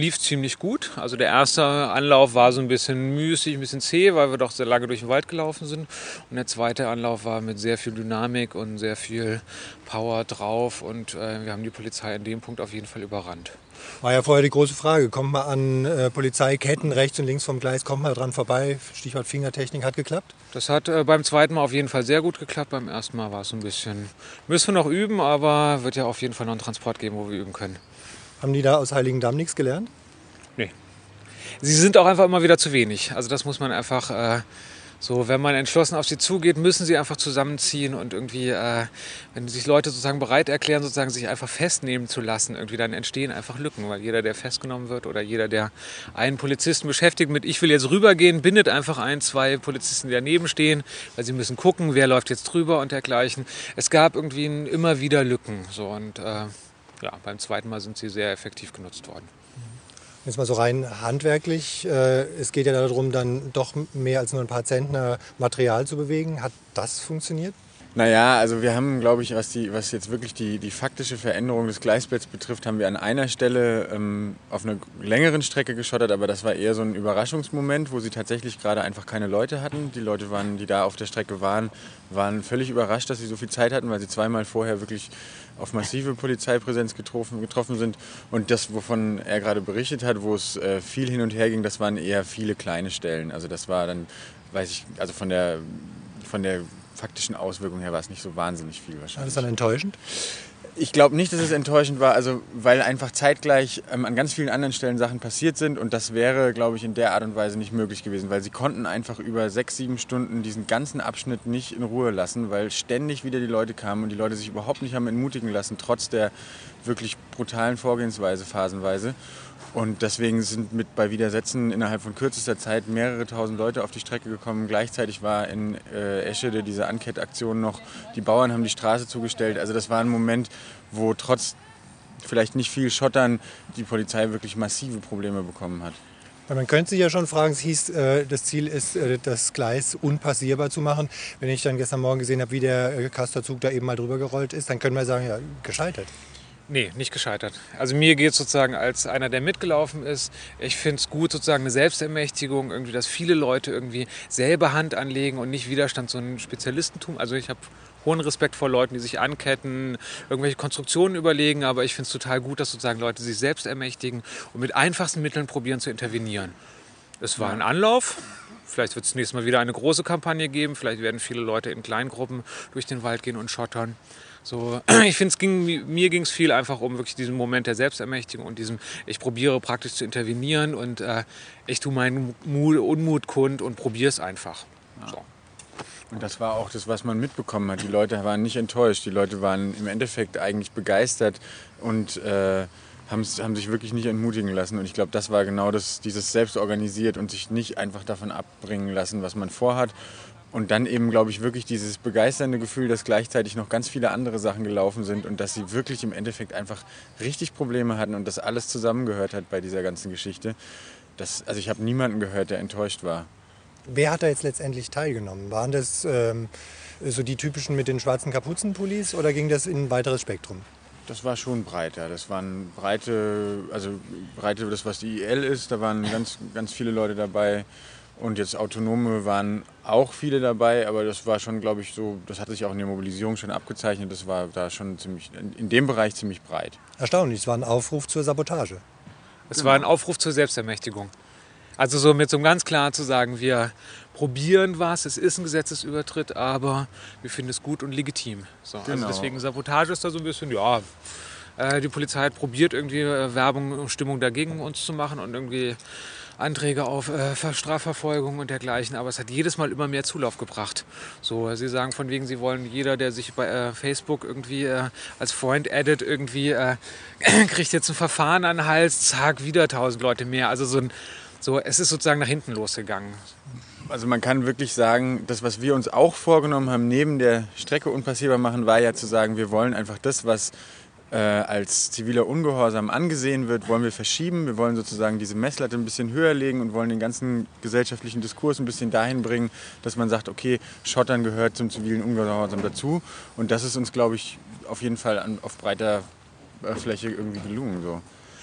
lief ziemlich gut. Also der erste Anlauf war so ein bisschen müßig, ein bisschen zäh, weil wir doch sehr lange durch den Wald gelaufen sind. Und der zweite Anlauf war mit sehr viel Dynamik und sehr viel Power drauf. Und wir haben die Polizei an dem Punkt auf jeden Fall überrannt. War ja vorher die große Frage, kommt man an Polizeiketten rechts und links vom Gleis, kommt man dran vorbei? Stichwort Fingertechnik, hat geklappt? Das hat beim zweiten Mal auf jeden Fall sehr gut geklappt. Beim ersten Mal war es so ein bisschen, müssen wir noch üben, aber wird ja auf jeden Fall noch einen Transport geben, wo wir üben können. Haben die da aus Heiligendamm nichts gelernt? Nee. Sie sind auch einfach immer wieder zu wenig. Also das muss man einfach so, wenn man entschlossen auf sie zugeht, müssen sie einfach zusammenziehen und irgendwie, wenn sich Leute sozusagen bereit erklären, sozusagen sich einfach festnehmen zu lassen, irgendwie dann entstehen einfach Lücken, weil jeder, der festgenommen wird oder jeder, der einen Polizisten beschäftigt mit, ich will jetzt rübergehen, bindet einfach ein, zwei Polizisten, die daneben stehen, weil sie müssen gucken, wer läuft jetzt drüber und dergleichen. Es gab irgendwie immer wieder Lücken, so und ja, beim zweiten Mal sind sie sehr effektiv genutzt worden. Jetzt mal so rein handwerklich. Es geht ja darum, dann doch mehr als nur ein paar Zentner Material zu bewegen. Hat das funktioniert? Naja, also wir haben, glaube ich, was jetzt wirklich die faktische Veränderung des Gleisbetts betrifft, haben wir an einer Stelle auf einer längeren Strecke geschottert, aber das war eher so ein Überraschungsmoment, wo sie tatsächlich gerade einfach keine Leute hatten. Die Leute, die da auf der Strecke waren völlig überrascht, dass sie so viel Zeit hatten, weil sie zweimal vorher wirklich auf massive Polizeipräsenz getroffen sind. Und das, wovon er gerade berichtet hat, wo es viel hin und her ging, das waren eher viele kleine Stellen. Also das war dann, also von der faktischen Auswirkungen her war es nicht so wahnsinnig viel wahrscheinlich. War das dann enttäuschend? Ich glaube nicht, dass es enttäuschend war, also weil einfach zeitgleich an ganz vielen anderen Stellen Sachen passiert sind und das wäre, glaube ich, in der Art und Weise nicht möglich gewesen, weil sie konnten einfach über 6-7 Stunden diesen ganzen Abschnitt nicht in Ruhe lassen, weil ständig wieder die Leute kamen und die Leute sich überhaupt nicht haben entmutigen lassen, trotz der wirklich brutalen Vorgehensweise phasenweise. Und deswegen sind bei Widersetzen innerhalb von kürzester Zeit mehrere tausend Leute auf die Strecke gekommen. Gleichzeitig war in Eschede diese Ankettaktion noch. Die Bauern haben die Straße zugestellt. Also das war ein Moment, wo trotz vielleicht nicht viel Schottern die Polizei wirklich massive Probleme bekommen hat. Man könnte sich ja schon fragen, es hieß, das Ziel ist, das Gleis unpassierbar zu machen. Wenn ich dann gestern Morgen gesehen habe, wie der Castor-Zug da eben mal drüber gerollt ist, dann können wir sagen, ja, gescheitert. Nee, nicht gescheitert. Also mir geht es sozusagen als einer, der mitgelaufen ist, ich finde es gut, sozusagen eine Selbstermächtigung, irgendwie, dass viele Leute irgendwie selber Hand anlegen und nicht Widerstand, so ein Spezialistentum. Also ich habe hohen Respekt vor Leuten, die sich anketten, irgendwelche Konstruktionen überlegen, aber ich finde es total gut, dass sozusagen Leute sich selbst ermächtigen und mit einfachsten Mitteln probieren zu intervenieren. Es war ein Anlauf. Vielleicht wird es nächstes Mal wieder eine große Kampagne geben. Vielleicht werden viele Leute in Kleingruppen durch den Wald gehen und schottern. So, ich finde, mir ging es viel einfach um wirklich diesen Moment der Selbstermächtigung und ich probiere praktisch zu intervenieren und ich tue meinen Unmut kund und probiere es einfach. So. Und das war auch das, was man mitbekommen hat. Die Leute waren nicht enttäuscht, die Leute waren im Endeffekt eigentlich begeistert und haben sich wirklich nicht entmutigen lassen. Und ich glaube, das war genau dieses Selbstorganisiert und sich nicht einfach davon abbringen lassen, was man vorhat. Und dann eben, glaube ich, wirklich dieses begeisternde Gefühl, dass gleichzeitig noch ganz viele andere Sachen gelaufen sind und dass sie wirklich im Endeffekt richtig Probleme hatten und dass alles zusammengehört hat bei dieser ganzen Geschichte. Also ich habe niemanden gehört, der enttäuscht war. Wer hat da jetzt letztendlich teilgenommen? Waren das so die typischen mit den schwarzen Kapuzenpullis oder ging das in ein weiteres Spektrum? Das war schon breiter. Das waren Breite, das was die IL ist, da waren ganz, ganz viele Leute dabei. Und jetzt Autonome waren auch viele dabei, aber das war schon, glaube ich, so, das hat sich auch in der Mobilisierung schon abgezeichnet, das war da schon in dem Bereich ziemlich breit. Erstaunlich, es war ein Aufruf zur Sabotage. Es war ein Aufruf zur Selbstermächtigung. Also so mit so ganz klar zu sagen, wir probieren was, es ist ein Gesetzesübertritt, aber wir finden es gut und legitim. So, genau. Also deswegen Sabotage ist da so ein bisschen, ja, die Polizei hat probiert irgendwie Werbung und Stimmung dagegen uns zu machen und irgendwie Anträge auf Strafverfolgung und dergleichen, aber es hat jedes Mal immer mehr Zulauf gebracht. So, sie sagen von wegen, sie wollen jeder, der sich bei Facebook irgendwie als Freund addet, irgendwie kriegt jetzt ein Verfahren an den Hals, zack, wieder 1000 Leute mehr. Also es ist sozusagen nach hinten losgegangen. Also man kann wirklich sagen, das, was wir uns auch vorgenommen haben, neben der Strecke unpassierbar machen, war ja zu sagen, wir wollen einfach das, was als ziviler Ungehorsam angesehen wird, wollen wir verschieben. Wir wollen sozusagen diese Messlatte ein bisschen höher legen und wollen den ganzen gesellschaftlichen Diskurs ein bisschen dahin bringen, dass man sagt, okay, Schottern gehört zum zivilen Ungehorsam dazu. Und das ist uns, glaube ich, auf jeden Fall auf breiter Fläche irgendwie gelungen. So.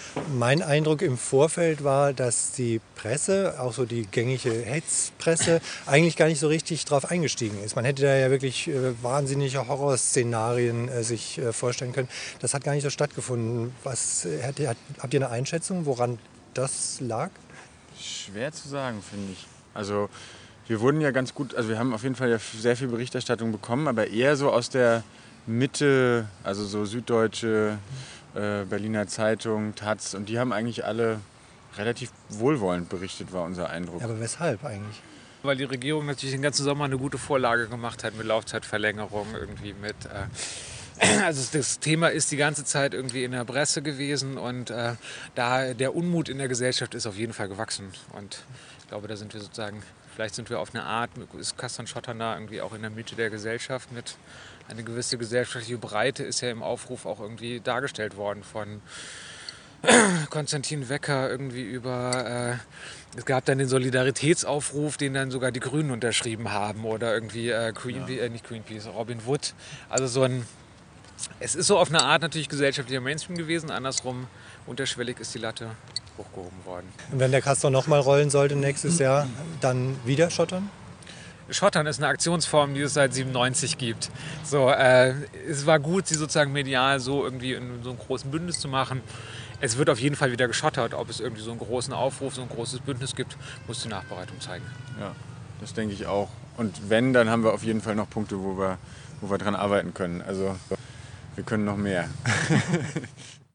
Mein Eindruck im Vorfeld war, dass die Presse, auch so die gängige Hetzpresse, eigentlich gar nicht so richtig drauf eingestiegen ist. Man hätte da ja wirklich wahnsinnige Horrorszenarien sich vorstellen können. Das hat gar nicht so stattgefunden. Habt ihr eine Einschätzung, woran das lag? Schwer zu sagen, finde ich. Also wir wurden ja ganz gut, also wir haben auf jeden Fall ja sehr viel Berichterstattung bekommen, aber eher so aus der Mitte, also so Süddeutsche, Berliner Zeitung, Taz, und die haben eigentlich alle relativ wohlwollend berichtet, war unser Eindruck. Ja, aber weshalb eigentlich? Weil die Regierung natürlich den ganzen Sommer eine gute Vorlage gemacht hat mit Laufzeitverlängerung, irgendwie mit... Also das Thema ist die ganze Zeit irgendwie in der Presse gewesen und da der Unmut in der Gesellschaft ist auf jeden Fall gewachsen. Und ich glaube, da sind wir sozusagen, vielleicht sind wir auf eine Art, ist Kastern-Schottern da irgendwie auch in der Mitte der Gesellschaft mit. Eine gewisse gesellschaftliche Breite ist ja im Aufruf auch irgendwie dargestellt worden von Konstantin Wecker irgendwie über, es gab dann den Solidaritätsaufruf, den dann sogar die Grünen unterschrieben haben oder irgendwie nicht Greenpeace, Robin Wood. Also es ist so auf eine Art natürlich gesellschaftlicher Mainstream gewesen, andersrum unterschwellig ist die Latte hochgehoben worden. Und wenn der Castor nochmal rollen sollte nächstes Jahr, dann wieder Schottern? Schottern ist eine Aktionsform, die es seit 97 gibt. So, es war gut, sie sozusagen medial so irgendwie in so einem großen Bündnis zu machen. Es wird auf jeden Fall wieder geschottert. Ob es irgendwie so einen großen Aufruf, so ein großes Bündnis gibt, muss die Nachbereitung zeigen. Ja, das denke ich auch. Und wenn, dann haben wir auf jeden Fall noch Punkte, wo wir dran arbeiten können. Also wir können noch mehr.